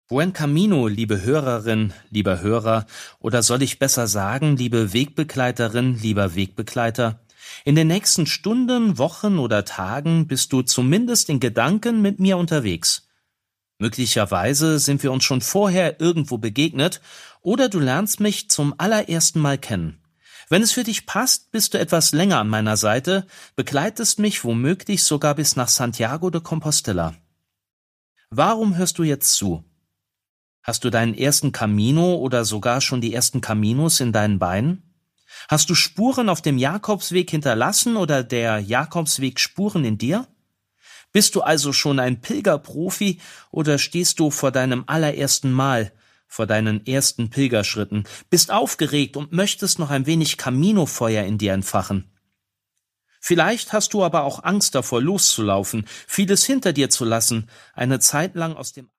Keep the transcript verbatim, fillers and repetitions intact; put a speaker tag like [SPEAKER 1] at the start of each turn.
[SPEAKER 1] Buen Camino, liebe Hörerin, lieber Hörer, oder soll ich besser sagen, liebe Wegbegleiterin, lieber Wegbegleiter? In den nächsten Stunden, Wochen oder Tagen bist du zumindest in Gedanken mit mir unterwegs. Möglicherweise sind wir uns schon vorher irgendwo begegnet oder du lernst mich zum allerersten Mal kennen. Wenn es für dich passt, bist du etwas länger an meiner Seite, begleitest mich womöglich sogar bis nach Santiago de Compostela. Warum hörst du jetzt zu? Hast du deinen ersten Camino oder sogar schon die ersten Caminos in deinen Beinen? Hast du Spuren auf dem Jakobsweg hinterlassen oder der Jakobsweg Spuren in dir? Bist du also schon ein Pilgerprofi oder stehst du vor deinem allerersten Mal, vor deinen ersten Pilgerschritten, bist aufgeregt und möchtest noch ein wenig Caminofeuer in dir entfachen? Vielleicht hast du aber auch Angst davor, loszulaufen, vieles hinter dir zu lassen, eine Zeit lang aus dem